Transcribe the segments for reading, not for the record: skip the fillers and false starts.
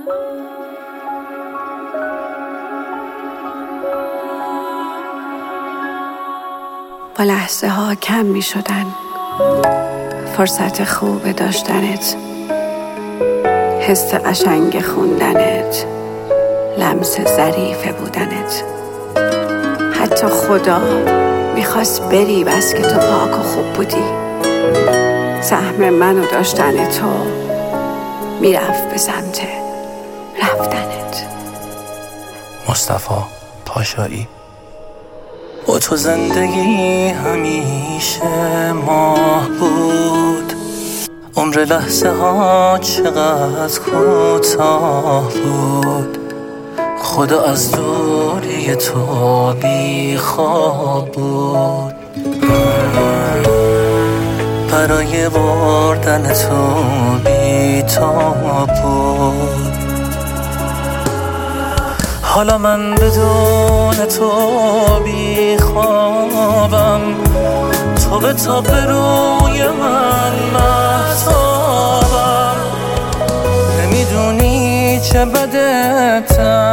با لحظه ها کم می شدن، فرصت خوب داشتنت، حس قشنگ خوندنت، لمس ظریف بودنت. حتی خدا میخواست بری بس که تو پاک و خوب بودی. سهم منو داشتن تو میرفت به سمت رفتنت. مصطفی پاشایی. با تو زندگی همیشه ماه بود، عمر لحظه ها چقدر کوتاه بود. خدا از دوری تو بی خواب بود، برای بردن تو بی تاب بود. حالا من بدون تو بی خوابم، تو به تاب روی من مهتابم. نمیدونی چه بده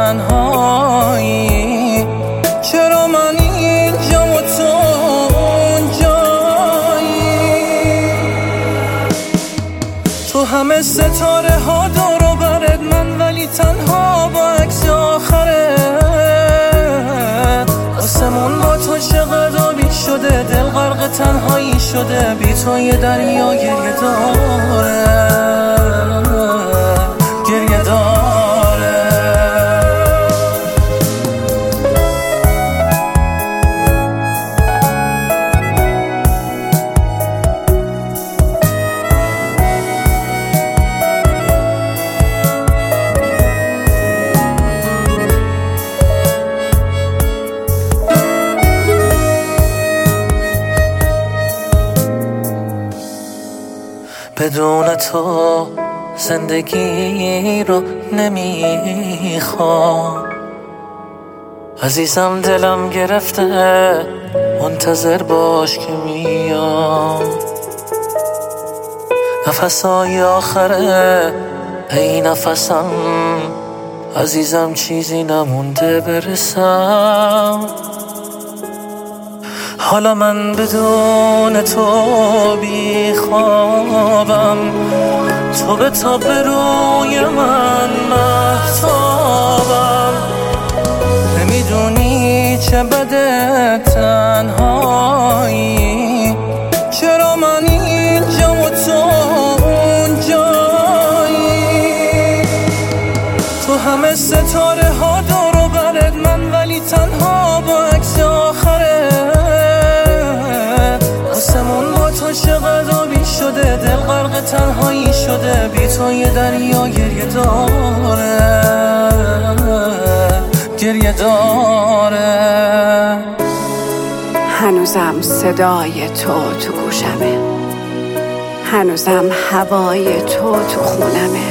تنهایی، چرا من اینجام و تو اونجایی. تو همه ستاره ها دور و برت، من ولی تنها با عکس آخرت. آسمون با تو چقدر آبی شده، دل غرق تنهایی شده، بی تو یه دریا گریه داره، گریه داره. بدون تو زندگی رو نمیخوام. عزیزم دلم گرفته، منتظر باش که میام. نفسای آخره ای نفسم، عزیزم چیزی نمونده برسم. حالا من بدون تو بی خوابم، تو به تاب روی من مهتابم. نمیدونی چه بده تنهایی، چرا من اینجام و تو اونجایی. تو همه ستاره ها دور و برت، من ولی تنها با عکس آخرت. آسمون با تو چقدر آبی شده، دل غرق تنهایی شده، بی تو یه دریا گریه داره، گریه داره. هنوزم صدای تو گوشمه، هنوزم هوای تو خونمه،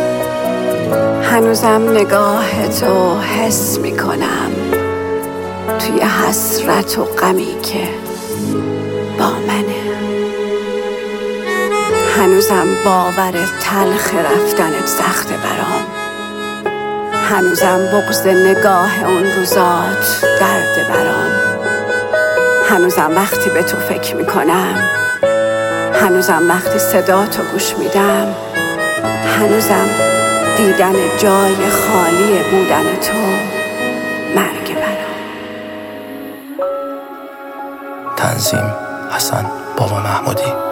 هنوزم نگاه تو حس میکنم توی حسرت و غمی که با منه. هنوزم باور تلخ رفتنت سخته برام، هنوزم بغض نگاه اون روزات درد برام. هنوزم وقتی به تو فکر میکنم، هنوزم وقتی صدا تو گوش میدم، هنوزم دیدن جای خالی بودن تو مرگ برام. تنظیم حسن بابا محمودی.